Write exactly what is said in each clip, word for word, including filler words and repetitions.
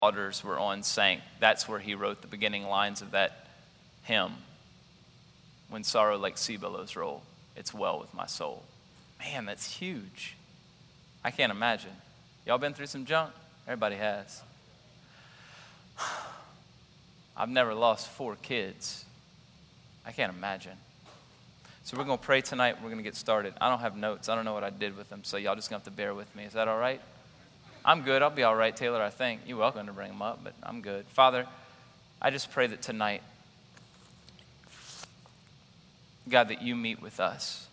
waters were on sank. That's where he wrote the beginning lines of that hymn. When sorrow like sea billows roll, it's well with my soul. Man, that's huge. I can't imagine. Y'all been through some junk? Everybody has. I've never lost four kids. I can't imagine. So we're going to pray tonight. We're going to get started. I don't have notes. I don't know what I did with them, so y'all just going to have to bear with me. Is that all right? I'm good. I'll be all right, Taylor, I think. You're welcome to bring them up, but I'm good. Father, I just pray that tonight, God, that you meet with us.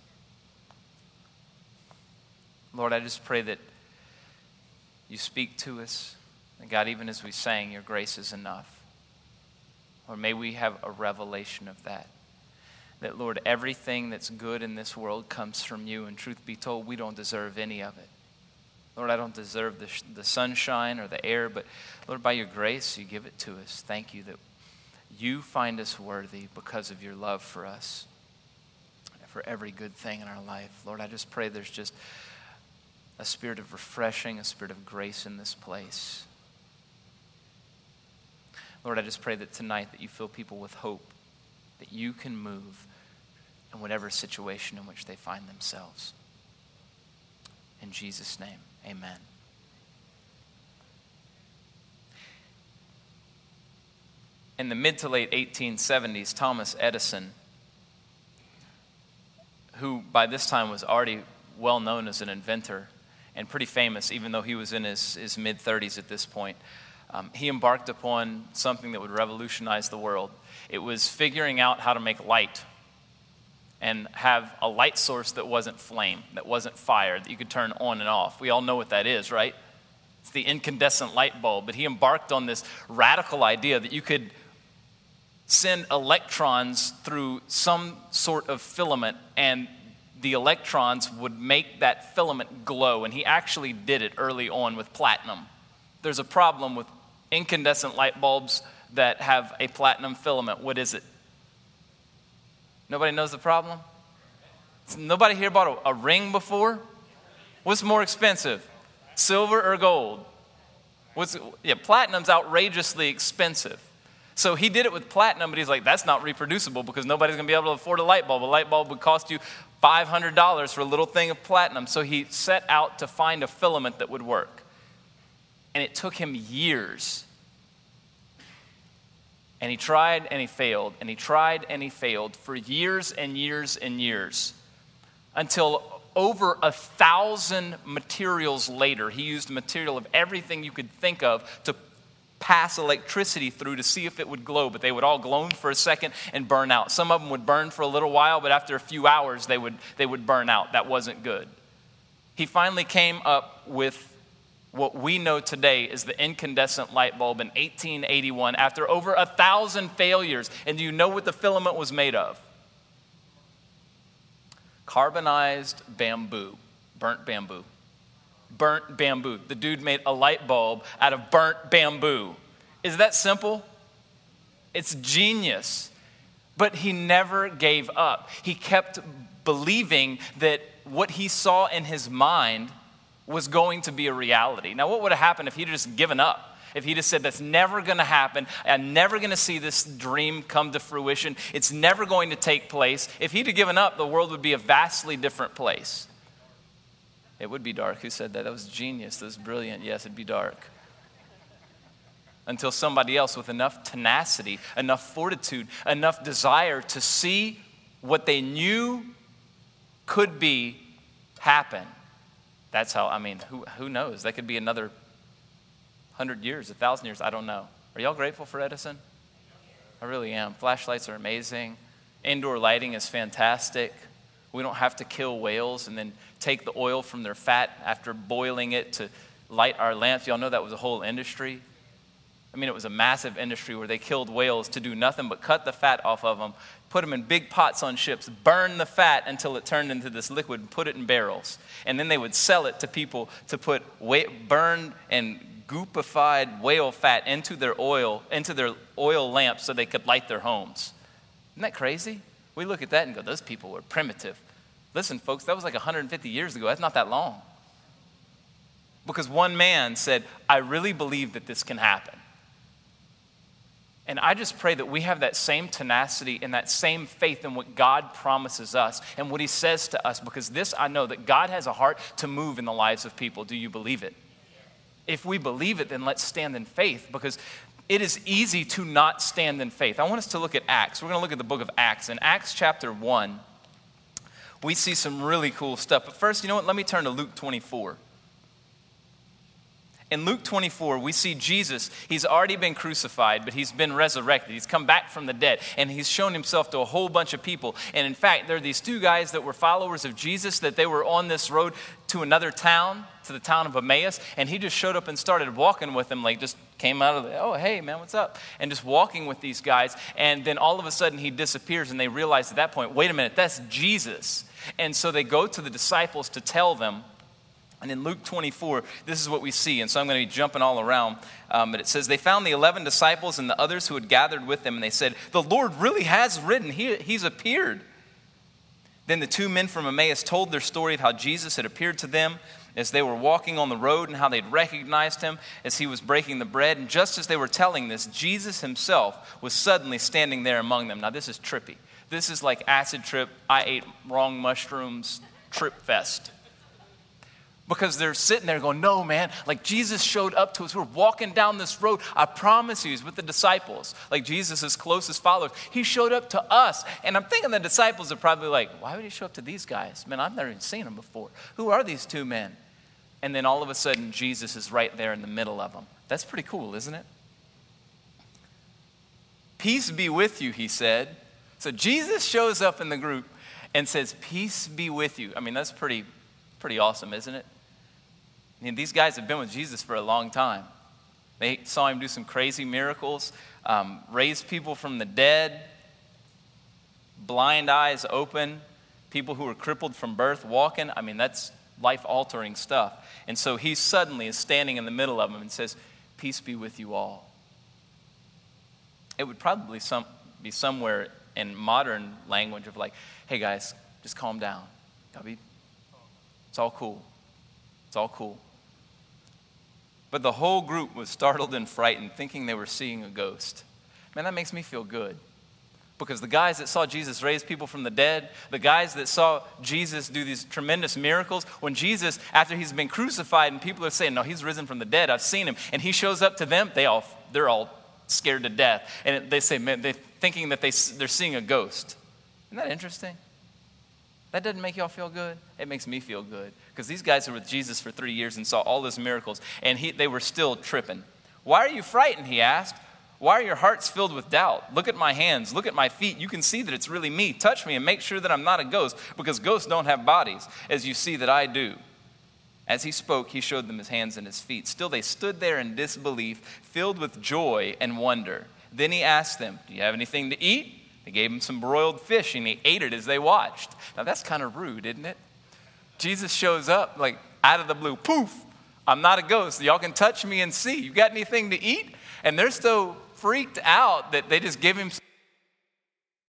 Lord, I just pray that you speak to us. And God, even as we sang, your grace is enough. Or may we have a revelation of that. That, Lord, everything that's good in this world comes from you. And truth be told, we don't deserve any of it. Lord, I don't deserve the, the sunshine or the air, but Lord, by your grace, you give it to us. Thank you that you find us worthy because of your love for us, for every good thing in our life. Lord, I just pray there's just a spirit of refreshing, a spirit of grace in this place. Lord, I just pray that tonight that you fill people with hope, that you can move in whatever situation in which they find themselves. In Jesus' name, amen. In the mid to late eighteen seventies, Thomas Edison, who by this time was already well known as an inventor and pretty famous, even though he was in his, his mid-thirties at this point, um, he embarked upon something that would revolutionize the world. It was figuring out how to make light and have a light source that wasn't flame, that wasn't fire, that you could turn on and off. We all know what that is, right? It's the incandescent light bulb. But he embarked on this radical idea that you could send electrons through some sort of filament and the electrons would make that filament glow. And he actually did it early on with platinum. There's a problem with incandescent light bulbs that have a platinum filament. What is it? Nobody knows the problem? Nobody here bought a, a ring before? What's more expensive, silver or gold? What's, yeah, platinum's outrageously expensive. So he did it with platinum, but he's like, that's not reproducible because nobody's going to be able to afford a light bulb. A light bulb would cost you five hundred dollars for a little thing of platinum. So he set out to find a filament that would work. And it took him years. And he tried and he failed, and he tried and he failed for years and years and years until over a thousand materials later, he used material of everything you could think of to pass electricity through to see if it would glow, but they would all glow for a second and burn out. Some of them would burn for a little while, but after a few hours, they would, they would burn out. That wasn't good. He finally came up with what we know today is the incandescent light bulb in eighteen eighty-one after over a thousand failures. And do you know what the filament was made of? Carbonized bamboo, burnt bamboo. Burnt bamboo. The dude made a light bulb out of burnt bamboo. Is that simple? It's genius. But he never gave up. He kept believing that what he saw in his mind was going to be a reality. Now, what would have happened if he'd just given up? If he just said, that's never going to happen. I'm never going to see this dream come to fruition. It's never going to take place. If he'd have given up, the world would be a vastly different place. It would be dark. Who said that? That was genius. That was brilliant. Yes, it'd be dark. Until somebody else with enough tenacity, enough fortitude, enough desire to see what they knew could be happen. That's how, I mean, who who knows? That could be another hundred years, a thousand years, I don't know. Are y'all grateful for Edison? I really am. Flashlights are amazing. Indoor lighting is fantastic. We don't have to kill whales and then take the oil from their fat after boiling it to light our lamps. Y'all know that was a whole industry. I mean, it was a massive industry where they killed whales to do nothing but cut the fat off of them, put them in big pots on ships, burn the fat until it turned into this liquid, and put it in barrels. And then they would sell it to people to put burned and goopified whale fat into their oil, into their oil lamps so they could light their homes. Isn't that crazy? We look at that and go, those people were primitive. Listen, folks, that was like one hundred fifty years ago. That's not that long. Because one man said, I really believe that this can happen. And I just pray that we have that same tenacity and that same faith in what God promises us and what he says to us, because this I know that God has a heart to move in the lives of people. Do you believe it? If we believe it, then let's stand in faith, because it is easy to not stand in faith. I want us to look at Acts. We're going to look at the book of Acts. In Acts chapter one, we see some really cool stuff. But first, you know what? Let me turn to Luke twenty-four. In Luke twenty-four, we see Jesus. He's already been crucified, but he's been resurrected. He's come back from the dead, and he's shown himself to a whole bunch of people. And in fact, there are these two guys that were followers of Jesus, that they were on this road to another town, to the town of Emmaus, and he just showed up and started walking with them, like just came out of the, oh, hey, man, what's up? And just walking with these guys. And then all of a sudden, he disappears, and they realize at that point, wait a minute, that's Jesus. And so they go to the disciples to tell them. And in Luke twenty-four, this is what we see. And so I'm going to be jumping all around. Um, but it says, they found the eleven disciples and the others who had gathered with them. And they said, the Lord really has risen. He, he's appeared. Then the two men from Emmaus told their story of how Jesus had appeared to them as they were walking on the road, and how they'd recognized him as he was breaking the bread. And just as they were telling this, Jesus himself was suddenly standing there among them. Now this is trippy. This is like acid trip, I ate wrong mushrooms, trip fest. Because they're sitting there going, no, man, like Jesus showed up to us. We're walking down this road. I promise you, he's with the disciples, like Jesus' closest followers. He showed up to us. And I'm thinking the disciples are probably like, why would he show up to these guys? Man, I've never even seen them before. Who are these two men? And then all of a sudden, Jesus is right there in the middle of them. That's pretty cool, isn't it? Peace be with you, he said. So Jesus shows up in the group and says, peace be with you. I mean, that's pretty, pretty awesome, isn't it? I mean, these guys have been with Jesus for a long time. They saw him do some crazy miracles, um, raise people from the dead, blind eyes open, people who were crippled from birth walking. I mean, that's life-altering stuff. And so he suddenly is standing in the middle of them and says, peace be with you all. It would probably some, be somewhere in modern language of like, hey guys, just calm down. It's all cool. It's all cool. But the whole group was startled and frightened, thinking they were seeing a ghost. Man, that makes me feel good. Because the guys that saw Jesus raise people from the dead, the guys that saw Jesus do these tremendous miracles, when Jesus, after he's been crucified and people are saying, no, he's risen from the dead, I've seen him, and he shows up to them, they all, they're all scared to death. And they say, man, they're thinking that they, they're seeing a ghost. Isn't that interesting? That doesn't make y'all feel good? It makes me feel good. Because these guys were with Jesus for three years and saw all these miracles, and he, they were still tripping. Why are you frightened, he asked. Why are your hearts filled with doubt? Look at my hands. Look at my feet. You can see that it's really me. Touch me and make sure that I'm not a ghost, because ghosts don't have bodies, as you see that I do. As he spoke, he showed them his hands and his feet. Still they stood there in disbelief, filled with joy and wonder. Then he asked them, do you have anything to eat? They gave him some broiled fish, and he ate it as they watched. Now, that's kind of rude, isn't it? Jesus shows up, like, out of the blue. Poof, I'm not a ghost. Y'all can touch me and see. You got anything to eat? And they're so freaked out that they just give him some